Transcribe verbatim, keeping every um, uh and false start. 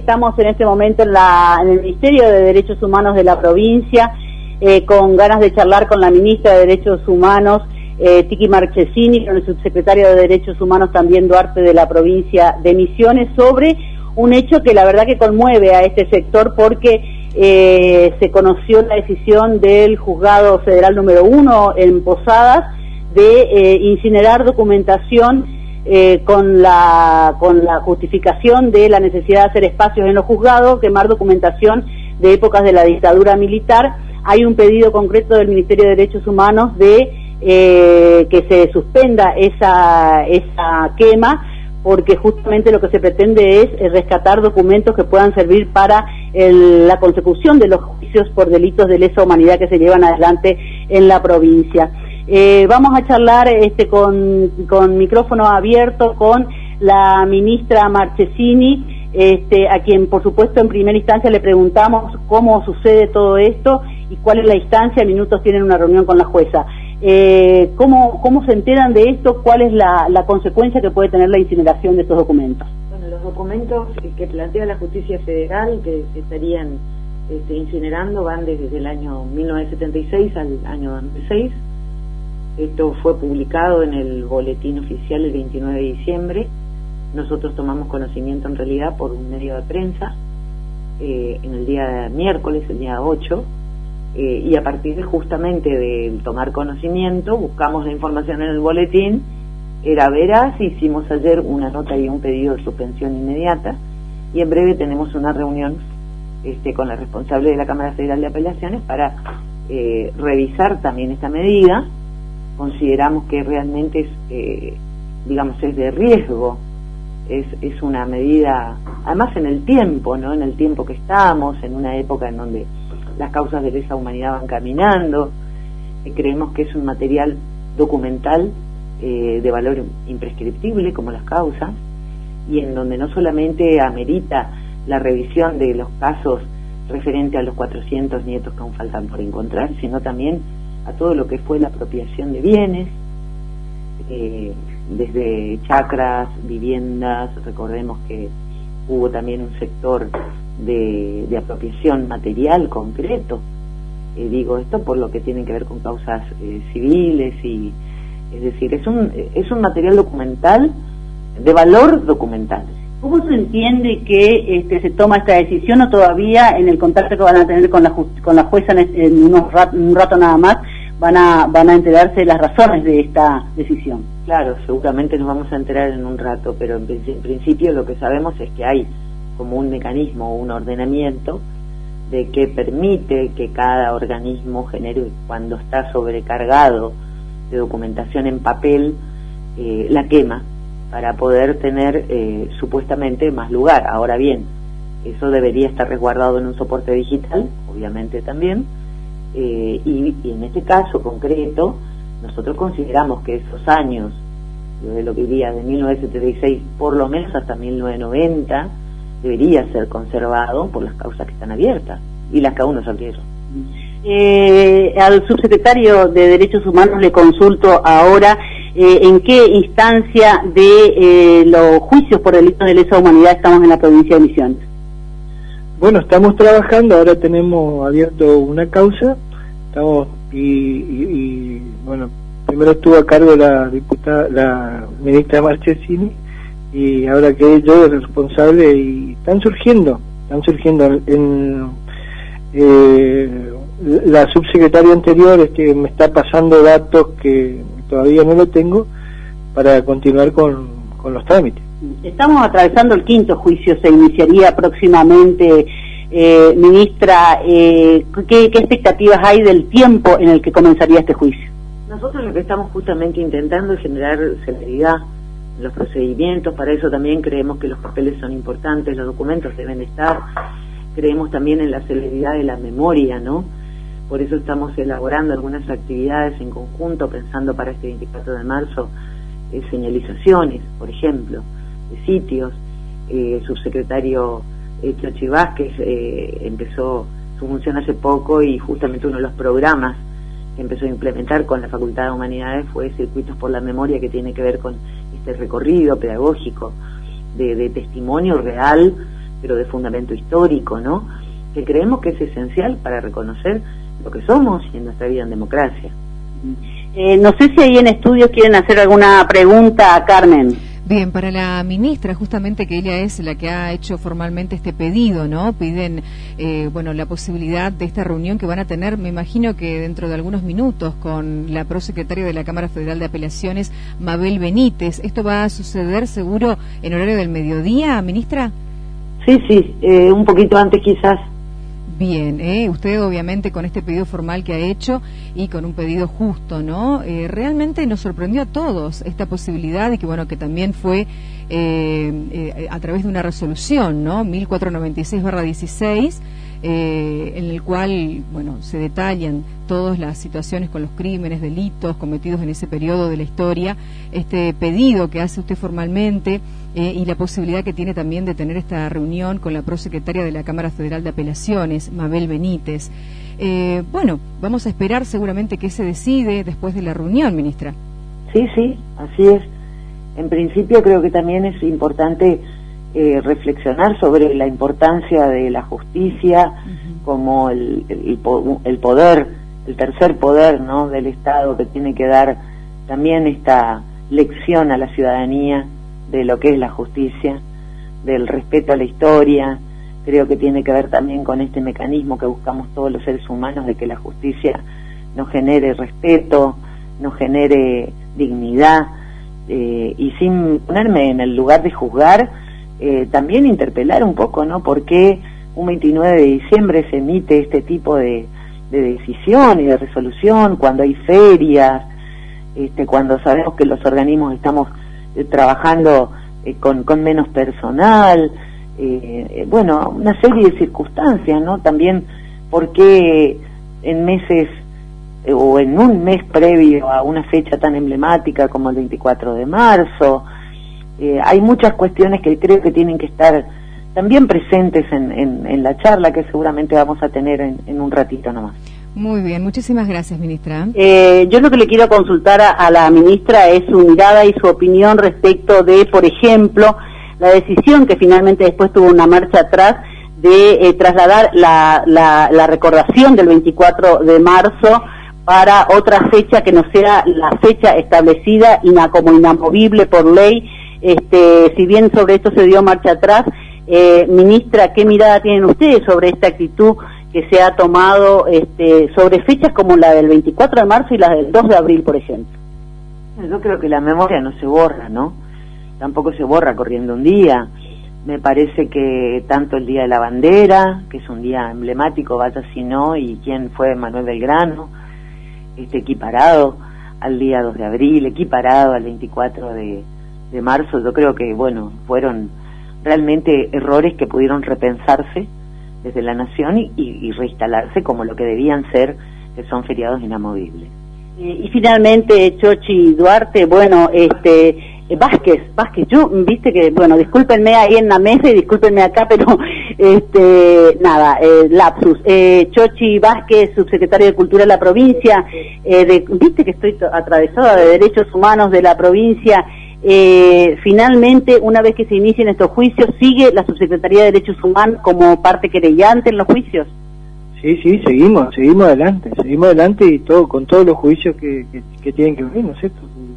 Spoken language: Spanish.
Estamos en este momento en, la, en el Ministerio de Derechos Humanos de la provincia, eh, con ganas de charlar con la ministra de Derechos Humanos, eh, Tiki Marchesini, con el subsecretario de Derechos Humanos también Duarte de la provincia de Misiones, sobre un hecho que la verdad que conmueve a este sector, porque eh, se conoció la decisión del Juzgado Federal número uno en Posadas de eh, incinerar documentación eh, con la con la justificación de la necesidad de hacer espacios en los juzgados, quemar documentación de épocas de la dictadura militar. Hay un pedido concreto del Ministerio de Derechos Humanos de eh, que se suspenda esa esa quema, porque justamente lo que se pretende es rescatar documentos que puedan servir para el, la consecución de los juicios por delitos de lesa humanidad que se llevan adelante en la provincia. Eh, vamos a charlar este, con, con micrófono abierto con la ministra Marchesini, este, a quien por supuesto en primera instancia le preguntamos cómo sucede todo esto y cuál es la instancia. Minutos tienen una reunión con la jueza. Eh, ¿cómo, ¿Cómo se enteran de esto? ¿Cuál es la, la consecuencia que puede tener la incineración de estos documentos? Bueno, los documentos que plantea la Justicia Federal que, que estarían este, incinerando van desde el año mil novecientos setenta y seis al año dos mil seis. Esto fue publicado en el boletín oficial el veintinueve de diciembre. Nosotros tomamos conocimiento en realidad por un medio de prensa eh, en el día miércoles, el día ocho. Eh, y a partir de justamente de tomar conocimiento, buscamos la información en el boletín, era veraz, hicimos ayer una nota y un pedido de suspensión inmediata, y en breve tenemos una reunión este, con la responsable de la Cámara Federal de Apelaciones para eh, revisar también esta medida. Consideramos que realmente es, eh, digamos, es de riesgo, es, es una medida, además en el tiempo, ¿no? En el tiempo que estamos, en una época en donde las causas de lesa humanidad van caminando. Eh, creemos que es un material documental eh, de valor imprescriptible como las causas, y en donde no solamente amerita la revisión de los casos referente a los cuatrocientos nietos que aún faltan por encontrar, sino también a todo lo que fue la apropiación de bienes, eh, desde chacras, viviendas. Recordemos que hubo también un sector De, de apropiación material concreto, eh, digo esto por lo que tiene que ver con causas eh, civiles, y es decir, es un es un material documental de valor documental. ¿Cómo se entiende que este, se toma esta decisión, o todavía en el contacto que van a tener con la con la jueza en, en unos rat, un rato nada más van a van a enterarse de las razones de esta decisión? Claro, seguramente nos vamos a enterar en un rato, pero en, en principio lo que sabemos es que hay como un mecanismo, un ordenamiento de que permite que cada organismo genere, cuando está sobrecargado de documentación en papel, eh, la quema para poder tener eh, supuestamente más lugar. Ahora bien, eso debería estar resguardado en un soporte digital, obviamente también, eh, y, y en este caso concreto nosotros consideramos que esos años, de lo que diría de mil novecientos setenta y seis por lo menos hasta mil novecientos noventa, debería ser conservado por las causas que están abiertas y las que aún no se abrieron. Eh, al subsecretario de Derechos Humanos le consulto ahora eh, en qué instancia de eh, los juicios por delitos de lesa humanidad estamos en la provincia de Misiones. Bueno, estamos trabajando, ahora tenemos abierto una causa, estamos y, y, y bueno, primero estuvo a cargo la diputada, la ministra Marchesini, y ahora que yo el responsable, y están surgiendo, están surgiendo en eh, la subsecretaria anterior este, me está pasando datos que todavía no lo tengo para continuar con, con los trámites. Estamos atravesando el quinto juicio, se iniciaría próximamente, eh, ministra, eh, ¿qué, ¿qué expectativas hay del tiempo en el que comenzaría este juicio? Nosotros lo que estamos justamente intentando es generar celeridad los procedimientos. Para eso también creemos que los papeles son importantes, los documentos deben estar, creemos también en la celeridad de la memoria, ¿no? Por eso estamos elaborando algunas actividades en conjunto, pensando para este veinticuatro de marzo, eh, señalizaciones, por ejemplo, de sitios. Eh, el subsecretario eh, Chochi Vázquez eh, empezó su función hace poco, y justamente uno de los programas que empezó a implementar con la Facultad de Humanidades fue Circuitos por la Memoria, que tiene que ver con este recorrido pedagógico de, de testimonio real pero de fundamento histórico, ¿no? Que creemos que es esencial para reconocer lo que somos y en nuestra vida en democracia. Eh, no sé si ahí en estudios quieren hacer alguna pregunta a Carmen. Bien, para la ministra, justamente que ella es la que ha hecho formalmente este pedido, ¿no? Piden, eh, bueno, la posibilidad de esta reunión que van a tener, me imagino que dentro de algunos minutos, con la prosecretaria de la Cámara Federal de Apelaciones, Mabel Benítez. ¿Esto va a suceder seguro en horario del mediodía, ministra? Sí, sí, eh, un poquito antes quizás. Bien, eh, usted obviamente con este pedido formal que ha hecho y con un pedido justo, ¿no? Eh, realmente nos sorprendió a todos esta posibilidad y que bueno, que también fue eh, eh, a través de una resolución, ¿no? mil cuatrocientos noventa y seis barra dieciséis, eh, en el cual, bueno, se detallan todas las situaciones con los crímenes, delitos cometidos en ese periodo de la historia, este pedido que hace usted formalmente eh, y la posibilidad que tiene también de tener esta reunión con la prosecretaria de la Cámara Federal de Apelaciones, Mabel Benítez. Eh, bueno, vamos a esperar seguramente qué se decide después de la reunión, ministra. Sí, sí, así es. En principio creo que también es importante eh, reflexionar sobre la importancia de la justicia uh-huh. como el, el, el poder, el tercer poder, ¿no?, del Estado, que tiene que dar también esta lección a la ciudadanía de lo que es la justicia, del respeto a la historia. Creo que tiene que ver también con este mecanismo que buscamos todos los seres humanos de que la justicia nos genere respeto, nos genere dignidad, eh, y sin ponerme en el lugar de juzgar, eh, también interpelar un poco, ¿no? ¿Por qué un veintinueve de diciembre se emite este tipo de, de decisión y de resolución cuando hay ferias, este, cuando sabemos que los organismos estamos eh, trabajando eh, con, con menos personal? Eh, bueno, una serie de circunstancias, ¿no? También porque en meses eh, o en un mes previo a una fecha tan emblemática como el veinticuatro de marzo, eh, hay muchas cuestiones que creo que tienen que estar también presentes en, en, en la charla que seguramente vamos a tener en, en un ratito nomás. Muy bien, muchísimas gracias, ministra. Eh, yo lo que le quiero consultar a, a la ministra es su mirada y su opinión respecto de, por ejemplo, la decisión que finalmente después tuvo una marcha atrás de eh, trasladar la, la, la recordación del veinticuatro de marzo para otra fecha que no sea la fecha establecida ina, como inamovible por ley. Este, si bien sobre esto se dio marcha atrás, eh, ministra, ¿qué mirada tienen ustedes sobre esta actitud que se ha tomado este, sobre fechas como la del veinticuatro de marzo y la del dos de abril, por ejemplo? Yo creo que la memoria no se borra, ¿no? Tampoco se borra corriendo un día. Me parece que tanto el Día de la Bandera, que es un día emblemático, vaya si no, y quién fue Manuel Belgrano, este, equiparado al día dos de abril, equiparado al veinticuatro de marzo, yo creo que, bueno, fueron realmente errores que pudieron repensarse desde la nación y, y, y reinstalarse como lo que debían ser, que son feriados inamovibles. Y, y finalmente, Chochi Duarte, bueno, este... Eh, Vázquez, Vázquez, yo, viste que, bueno, discúlpenme ahí en la mesa y discúlpenme acá, pero, este, nada, eh, lapsus. Eh, Chochi Vázquez, subsecretario de Cultura de la provincia, eh, de, viste que estoy atravesada de derechos humanos de la provincia. Eh, finalmente, una vez que se inicien estos juicios, ¿sigue la Subsecretaría de Derechos Humanos como parte querellante en los juicios? Sí, sí, seguimos, seguimos adelante, seguimos adelante y todo con todos los juicios que, que, que tienen que venir, ¿no es cierto?